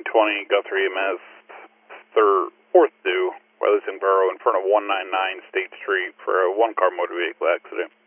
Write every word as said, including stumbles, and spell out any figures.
twenty Guthrie E M S, third, fourth due, Wellington Borough, in front of one ninety-nine State Street for a one-car motor vehicle accident.